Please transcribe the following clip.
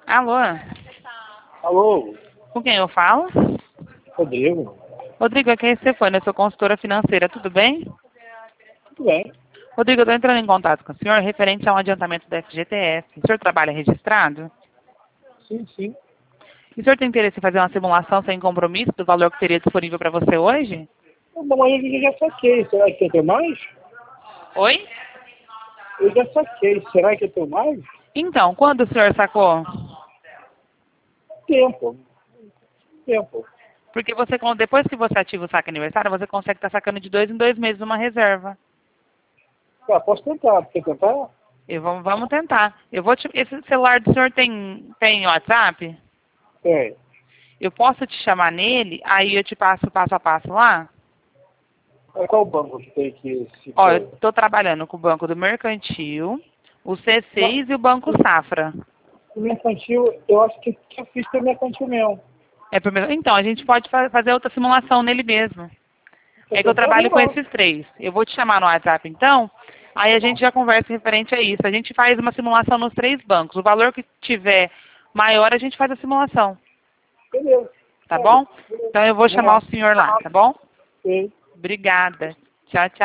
Alô? Alô, Com quem eu falo? Rodrigo. Rodrigo, aqui é Stefânia, eu sou consultora financeira, tudo bem? Tudo bem? Rodrigo, eu estou entrando em contato com o senhor referente a um adiantamento da FGTS. O senhor trabalha registrado? Sim, sim. E o senhor tem interesse em fazer uma simulação sem compromisso do valor que teria disponível para você hoje? Mas eu já saquei. Será que eu tenho mais? Oi? Eu já saquei. Será que eu tenho mais? Então, quando o senhor sacou? Tempo. Tempo. Porque você, depois que você ativa o saque aniversário, você consegue estar sacando de 2 em 2 meses uma reserva. Ah, posso tentar. Quer tentar? Vamos tentar. Esse celular do senhor tem WhatsApp? Tem. Eu posso te chamar nele, aí eu te passo o passo a passo lá? Qual banco que tem que se Ó, eu for? estou trabalhando com o Banco do Mercantil, o Mas, C6 e o Banco Safra. o mercantil, eu acho que eu fiz pelo mercantil mesmo. Então, a gente pode fazer outra simulação nele mesmo. Quer É que eu tentar? trabalho com Legal. esses três. Eu vou te chamar no WhatsApp, então, aí a gente já conversa referente a isso. A gente faz uma simulação nos três bancos. O valor que tiver maior, a gente faz a simulação. Beleza. Tá Sério. bom? Então, eu vou Vamos chamar lá. o senhor lá, tá bom? Sim. Obrigada. Tchau, tchau.